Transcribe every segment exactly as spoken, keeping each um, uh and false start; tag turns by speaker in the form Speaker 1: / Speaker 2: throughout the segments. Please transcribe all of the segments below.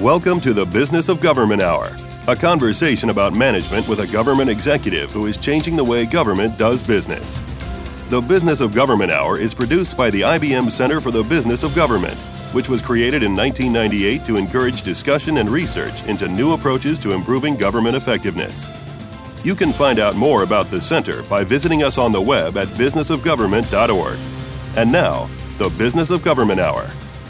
Speaker 1: Welcome to the Business of Government Hour, a conversation about management with a government executive who is changing the way government does business. The Business of Government Hour is produced by the I B M Center for the Business of Government, which was created in nineteen ninety-eight to encourage discussion and research into new approaches to improving government effectiveness. You can find out more about the center by visiting us on the web at business of government dot org. And now, the Business of Government Hour.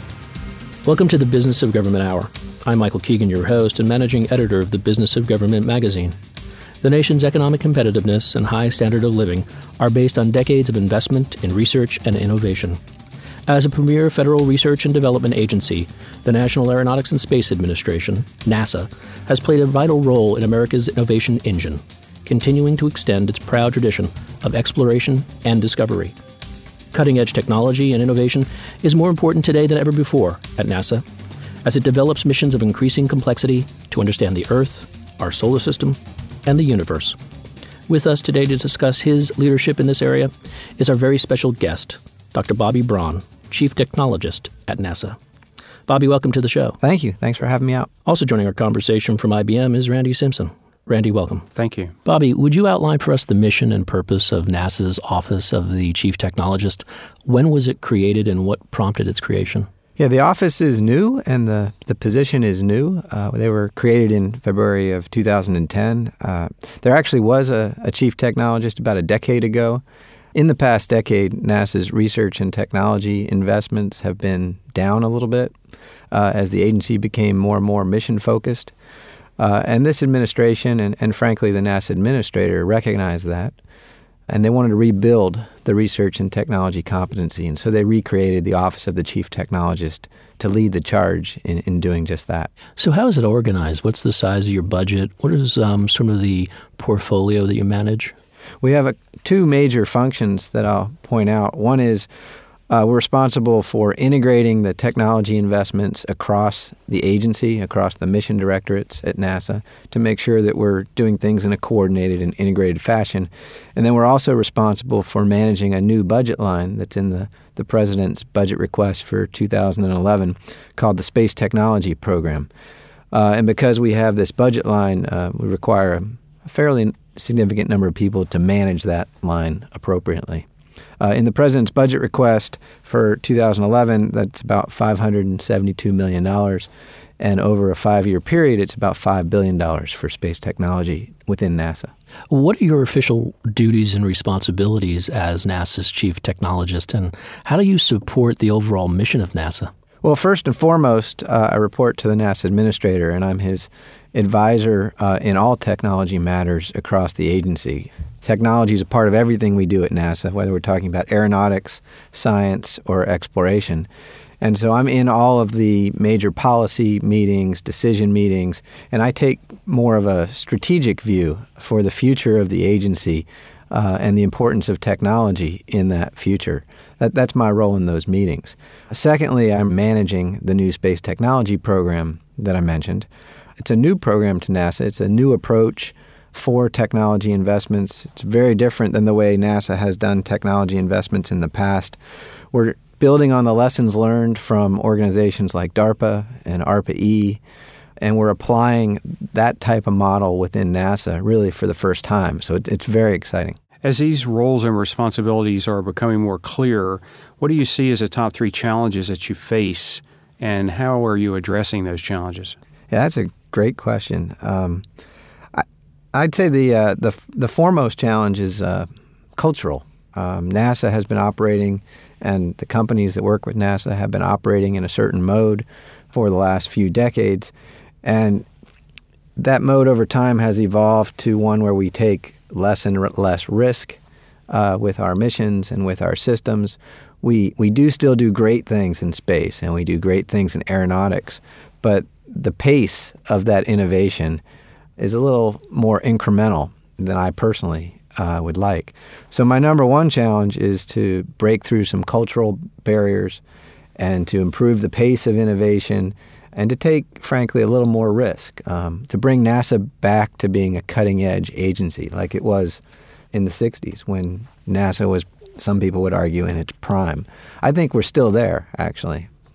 Speaker 2: Welcome to the Business of Government Hour. I'm Michael Keegan, your host and managing editor of the Business of Government magazine. The nation's economic competitiveness and high standard of living are based on decades of investment in research and innovation. As a premier federal research and development agency, the National Aeronautics and Space Administration, NASA, has played a vital role in America's innovation engine, continuing to extend its proud tradition of exploration and discovery. Cutting-edge technology and innovation is more important today than ever before at NASA, as it develops missions of increasing complexity to understand the Earth, our solar system, and the universe. With us today to discuss his leadership in this area is our very special guest, Doctor Bobby Braun, Chief Technologist at NASA. Bobby, welcome to the show.
Speaker 3: Thank you. Thanks for having me out.
Speaker 2: Also joining our conversation from I B M is Randy Simpson. Randy, welcome.
Speaker 4: Thank you.
Speaker 2: Bobby, would you outline for us the mission and purpose of NASA's Office of the Chief Technologist? When was it created and what prompted its creation?
Speaker 3: Yeah, the office is new and the, the position is new. Uh, they were created in February of two thousand ten. Uh, there actually was a, a chief technologist about a decade ago. In the past decade, NASA's research and technology investments have been down a little bit uh, as the agency became more and more mission-focused. Uh, and this administration and, and frankly the NASA administrator recognized that, and they wanted to rebuild the research and technology competency, and so they recreated the Office of the Chief Technologist to lead the charge in, in doing just that.
Speaker 2: So how is it organized? What's the size of your budget? What is um, some of the portfolio that you manage?
Speaker 3: We have a, two major functions that I'll point out. One is Uh, we're responsible for integrating the technology investments across the agency, across the mission directorates at NASA, to make sure that we're doing things in a coordinated and integrated fashion. And then we're also responsible for managing a new budget line that's in the, the President's budget request for two thousand eleven called the Space Technology Program. Uh, and because we have this budget line, uh, we require a, a fairly significant number of people to manage that line appropriately. Uh, in the President's budget request for two thousand eleven, that's about five hundred seventy-two million dollars. And over a five-year period, it's about five billion dollars for space technology within NASA.
Speaker 2: What are your official duties and responsibilities as NASA's Chief Technologist, and how do you support the overall mission of NASA?
Speaker 3: Well, first and foremost, uh, I report to the NASA administrator, and I'm his advisor uh, in all technology matters across the agency. Technology is a part of everything we do at NASA, whether we're talking about aeronautics, science, or exploration. And so I'm in all of the major policy meetings, decision meetings, and I take more of a strategic view for the future of the agency uh, and the importance of technology in that future. That, that's my role in those meetings. Secondly, I'm managing the new space technology program that I mentioned. It's a new program to NASA. It's a new approach for technology investments. It's very different than the way NASA has done technology investments in the past. We're building on the lessons learned from organizations like DARPA and ARPA-E, and we're applying that type of model within NASA really for the first time. So it's, it's very exciting.
Speaker 4: As these roles and responsibilities are becoming more clear, what do you see as the top three challenges that you face, and how are you addressing those challenges?
Speaker 3: Yeah, that's a great question. Um, I, I'd say the, uh, the the foremost challenge is uh, cultural. Um, NASA has been operating, and the companies that work with NASA have been operating in a certain mode for the last few decades, and that mode over time has evolved to one where we take less and less risk uh, with our missions and with our systems. We we do still do great things in space, and we do great things in aeronautics, but the pace of that innovation is a little more incremental than I personally uh, would like. So my number one challenge is to break through some cultural barriers and to improve the pace of innovation and to take, frankly, a little more risk, um, to bring NASA back to being a cutting-edge agency like it was in the sixties when NASA was, some people would argue, in its prime. I think we're still there, actually.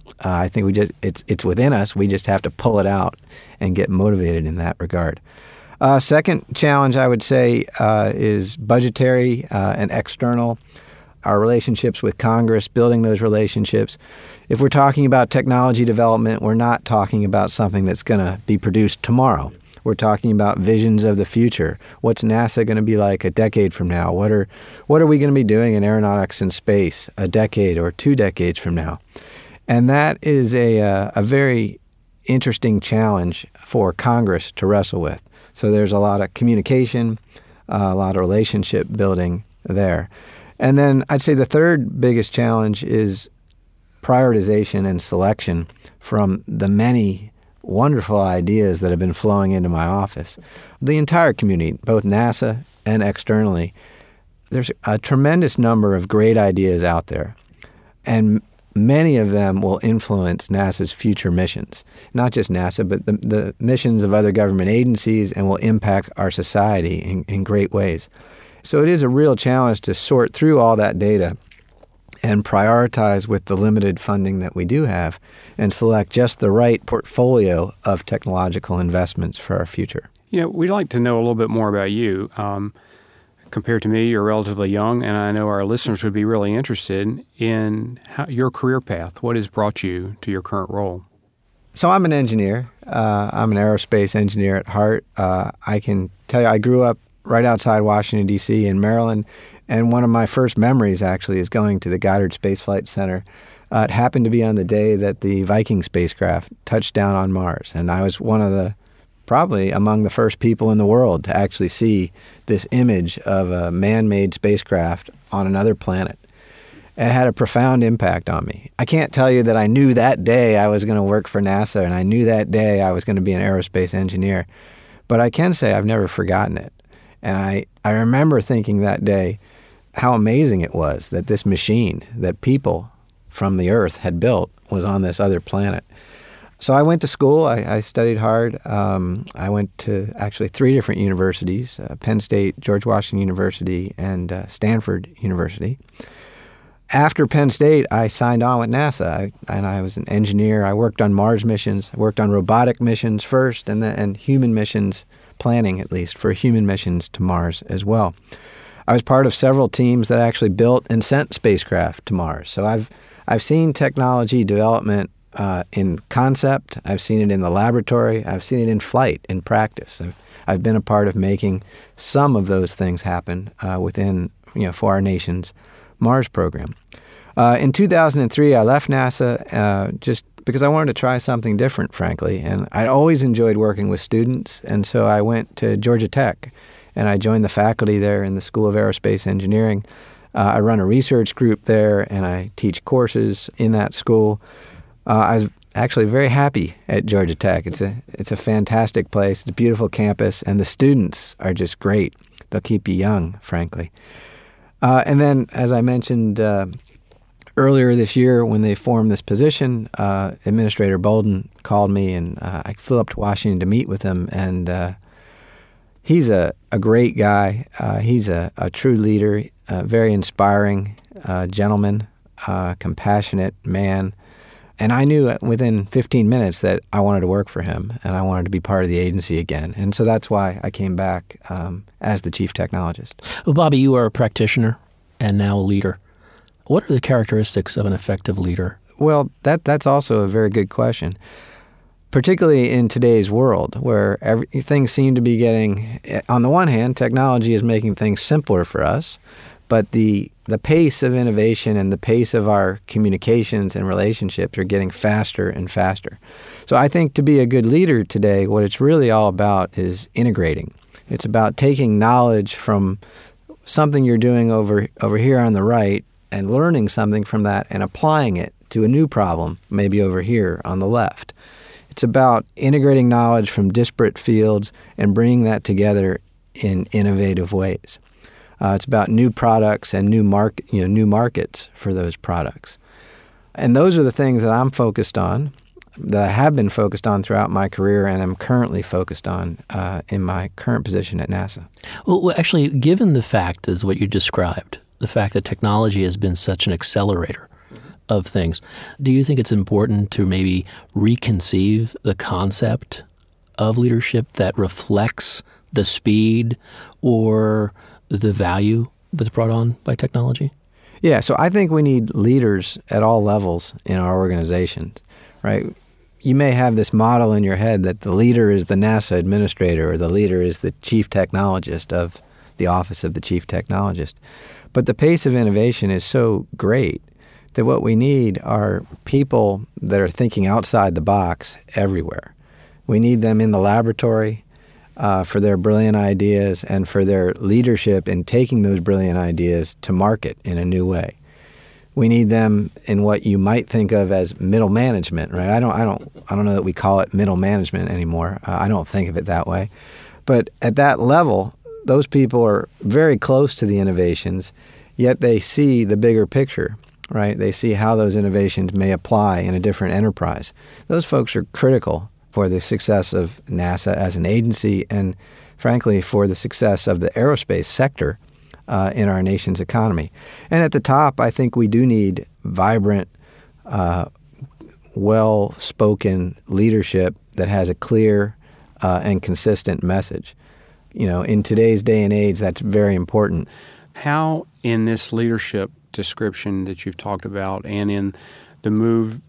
Speaker 3: Uh, I think we just it's it's within us. We just have to pull it out and get motivated in that regard. Uh, second challenge, I would say, uh, is budgetary uh, and external. Our relationships with Congress, building those relationships. If we're talking about technology development, we're not talking about something that's going to be produced tomorrow. We're talking about visions of the future. What's NASA going to be like a decade from now? What are what are we going to be doing in aeronautics and space a decade or two decades from now? And that is a uh, a very interesting challenge for Congress to wrestle with. So there's a lot of communication, uh, a lot of relationship building there. And then I'd say the third biggest challenge is prioritization and selection from the many wonderful ideas that have been flowing into my office. The entire community, both NASA and externally, there's a tremendous number of great ideas out there. And many of them will influence NASA's future missions. Not just NASA, but the, the missions of other government agencies, and will impact our society in, in great ways. So it is a real challenge to sort through all that data and prioritize with the limited funding that we do have and select just the right portfolio of technological investments for our future.
Speaker 4: You know, we'd like to know a little bit more about you. Um, compared to me, you're relatively young, and I know our listeners would be really interested in how, your career path. What has brought you to your current role?
Speaker 3: So I'm an engineer. Uh, I'm an aerospace engineer at heart. Uh, I can tell you I grew up right outside Washington, D C in Maryland, and one of my first memories actually is going to the Goddard Space Flight Center. Uh, it happened to be on the day that the Viking spacecraft touched down on Mars, and I was one of the probably among the first people in the world to actually see this image of a man-made spacecraft on another planet. It had a profound impact on me. I can't tell you that I knew that day I was going to work for NASA, and I knew that day I was going to be an aerospace engineer, but I can say I've never forgotten it. And I, I remember thinking that day how amazing it was that this machine that people from the Earth had built was on this other planet. So I went to school. I, I studied hard. Um, I went to actually three different universities, uh, Penn State, George Washington University, and uh, Stanford University. After Penn State, I signed on with NASA, I, and I was an engineer. I worked on Mars missions. I worked on robotic missions first, and then and human missions, planning at least, for human missions to Mars as well. I was part of several teams that actually built and sent spacecraft to Mars. So I've I've seen technology development Uh, in concept. I've seen it in the laboratory. I've seen it in flight, in practice. I've, I've been a part of making some of those things happen uh, within, you know, for our nation's Mars program. Uh, in two thousand three, I left NASA uh, just because I wanted to try something different, frankly. And I'd always enjoyed working with students, and so I went to Georgia Tech, and I joined the faculty there in the School of Aerospace Engineering. Uh, I run a research group there, and I teach courses in that school. Uh, I was actually very happy at Georgia Tech. It's a it's a fantastic place. It's a beautiful campus, and the students are just great. They'll keep you young, frankly. Uh, and then, as I mentioned uh, earlier this year, when they formed this position, uh, Administrator Bolden called me, and uh, I flew up to Washington to meet with him. And uh, he's a, a great guy. Uh, he's a, a true leader, a very inspiring uh, gentleman, uh, compassionate man. And I knew within fifteen minutes that I wanted to work for him, and I wanted to be part of the agency again. And so that's why I came back um, as the chief technologist.
Speaker 2: Well, Bobby, you are a practitioner and now a leader. What are the characteristics of an effective leader?
Speaker 3: Well, that that's also a very good question, particularly in today's world where every, things seem to be getting, on the one hand, technology is making things simpler for us, but the the pace of innovation and the pace of our communications and relationships are getting faster and faster. So I think to be a good leader today, what it's really all about is integrating. It's about taking knowledge from something you're doing over over here on the right and learning something from that and applying it to a new problem, maybe over here on the left. It's about integrating knowledge from disparate fields and bringing that together in innovative ways. Uh, it's about new products and new market, you know, new markets for those products. And those are the things that I'm focused on, that I have been focused on throughout my career, and I'm currently focused on uh, in my current position at NASA.
Speaker 2: Well, actually, given the fact, as what you described, the fact that technology has been such an accelerator, of things. Do you think it's important to maybe reconceive the concept of leadership that reflects the speed or the value that's brought on by technology?
Speaker 3: Yeah, so I think we need leaders at all levels in our organizations, right? You may have this model in your head that the leader is the NASA administrator or the leader is the chief technologist of the office of the chief technologist. But the pace of innovation is so great that what we need are people that are thinking outside the box everywhere. We need them in the laboratory uh, for their brilliant ideas and for their leadership in taking those brilliant ideas to market in a new way. We need them in what you might think of as middle management, right? I don't, I don't, I don't know that we call it middle management anymore. Uh, I don't think of it that way. But at that level, those people are very close to the innovations, yet they see the bigger picture, right? They see how those innovations may apply in a different enterprise. Those folks are critical for the success of NASA as an agency and, frankly, for the success of the aerospace sector Uh, in our nation's economy. And at the top, I think we do need vibrant, uh, well-spoken leadership that has a clear uh, and consistent message. You know, in today's day and age, that's very important.
Speaker 4: How, in this leadership description that you've talked about and in the move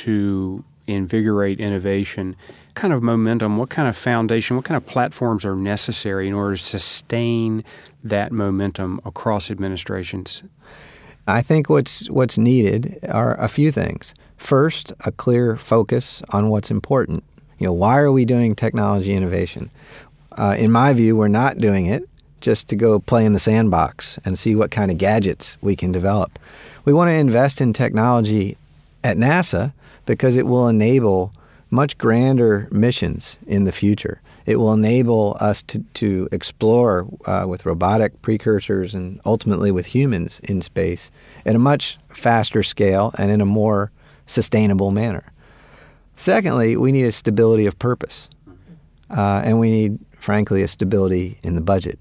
Speaker 4: to invigorate innovation, kind of momentum, what kind of foundation, what kind of platforms are necessary in order to sustain that momentum across administrations?
Speaker 3: I think what's what's needed are a few things. First, a clear focus on what's important. You know, why are we doing technology innovation? Uh, in my view, we're not doing it just to go play in the sandbox and see what kind of gadgets we can develop. We want to invest in technology at NASA because it will enable much grander missions in the future. It will enable us to, to explore uh, with robotic precursors and ultimately with humans in space at a much faster scale and in a more sustainable manner. Secondly, we need a stability of purpose. Uh, and we need, frankly, a stability in the budget.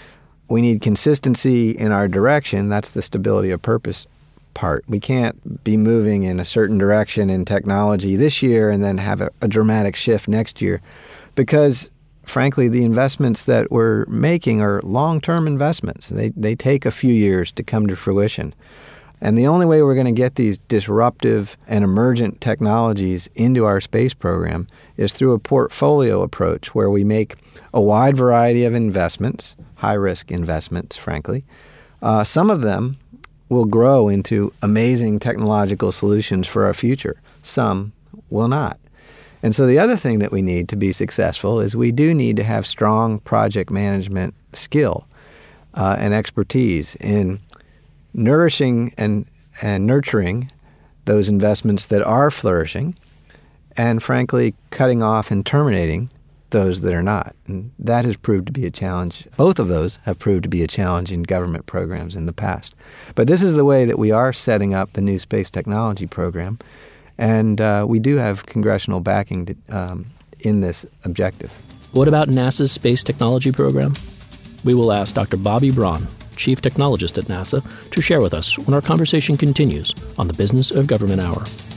Speaker 3: We need consistency in our direction. That's the stability of purpose part. We can't be moving in a certain direction in technology this year and then have a, a dramatic shift next year because, frankly, the investments that we're making are long-term investments. They, they take a few years to come to fruition. And the only way we're going to get these disruptive and emergent technologies into our space program is through a portfolio approach where we make a wide variety of investments, high-risk investments, frankly. Uh, some of them will grow into amazing technological solutions for our future. Some will not. And so the other thing that we need to be successful is we do need to have strong project management skill uh, and expertise in nourishing and, and nurturing those investments that are flourishing and, frankly, cutting off and terminating those that are not. And that has proved to be a challenge. Both of those have proved to be a challenge in government programs in the past. But this is the way that we are setting up the new space technology program. And uh, we do have congressional backing to, um, in this objective.
Speaker 2: What about NASA's space technology program? We will ask Doctor Bobby Braun, Chief Technologist at NASA, to share with us when our conversation continues on the Business of Government Hour.